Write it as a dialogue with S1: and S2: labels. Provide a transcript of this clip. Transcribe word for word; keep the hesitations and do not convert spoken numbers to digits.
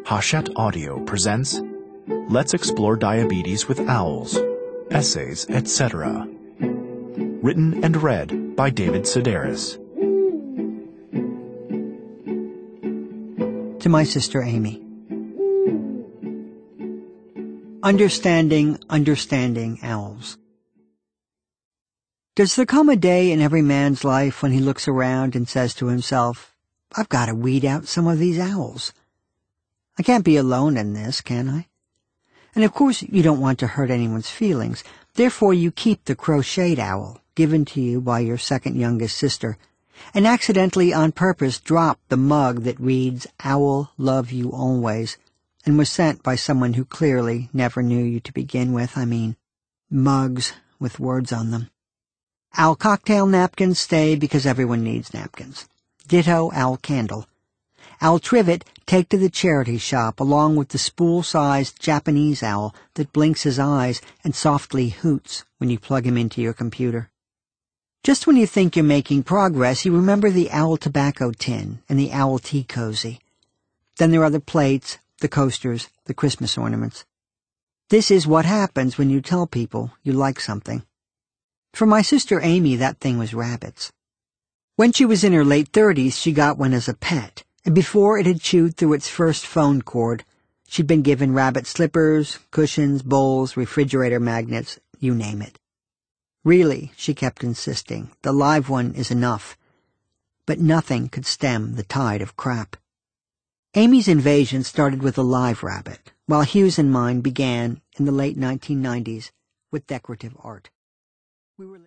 S1: Hachette Audio presents Let's Explore Diabetes with Owls, Essays, et cetera. Written and read by David Sedaris.
S2: To my sister Amy. Understanding, understanding owls. Does there come a day in every man's life when he looks around and says to himself, I've got to weed out some of these owls. I can't be alone in this, can I? And of course you don't want to hurt anyone's feelings. Therefore you keep the crocheted owl, given to you by your second youngest sister, and accidentally on purpose drop the mug that reads, Owl, love you always, and was sent by someone who clearly never knew you to begin with. I mean, mugs with words on them. Owl cocktail napkins stay because everyone needs napkins. Ditto owl candle. Owl trivet take to the charity shop along with the spool-sized Japanese owl that blinks his eyes and softly hoots when you plug him into your computer. Just when you think you're making progress, you remember the owl tobacco tin and the owl tea cozy. Then there are the plates, the coasters, the Christmas ornaments. This is what happens when you tell people you like something. For my sister Amy, that thing was rabbits. When she was in her late thirties, she got one as a pet, and before it had chewed through its first phone cord, she'd been given rabbit slippers, cushions, bowls, refrigerator magnets, you name it. Really, she kept insisting, the live one is enough. But nothing could stem the tide of crap. Amy's invasion started with a live rabbit, while Hugh's and mine began in the late nineteen nineties with decorative art. We were